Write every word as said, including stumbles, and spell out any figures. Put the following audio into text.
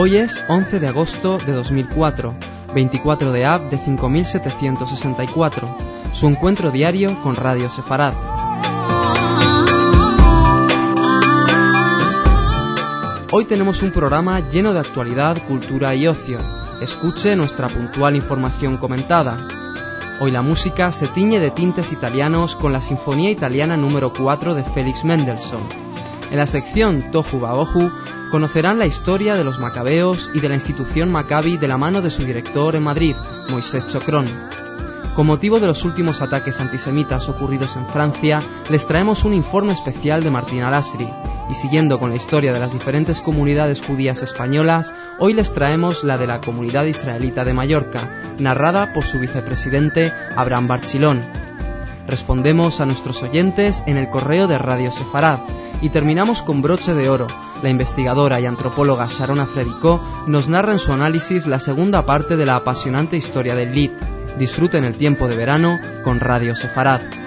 Hoy es once de agosto de dos mil cuatro, veinticuatro de Ab de cinco mil setecientos sesenta y cuatro, su encuentro diario con Radio Sefarad. Hoy tenemos un programa lleno de actualidad, cultura y ocio. Escuche nuestra puntual información comentada. Hoy la música se tiñe de tintes italianos con la Sinfonía Italiana número cuatro de Félix Mendelssohn. En la sección Tohu Vabohu conocerán la historia de los macabeos y de la institución Maccabi de la mano de su director en Madrid, Moisés Chocrón. Con motivo de los últimos ataques antisemitas ocurridos en Francia, les traemos un informe especial de Martín Alasri. Y siguiendo con la historia de las diferentes comunidades judías españolas, hoy les traemos la de la comunidad israelita de Mallorca, narrada por su vicepresidente Abraham Barchilón. Respondemos a nuestros oyentes en el correo de Radio Sefarad y terminamos con broche de oro. La investigadora y antropóloga Sharona Fredicó nos narra en su análisis la segunda parte de la apasionante historia del Lid. Disfruten el tiempo de verano con Radio Sefarad.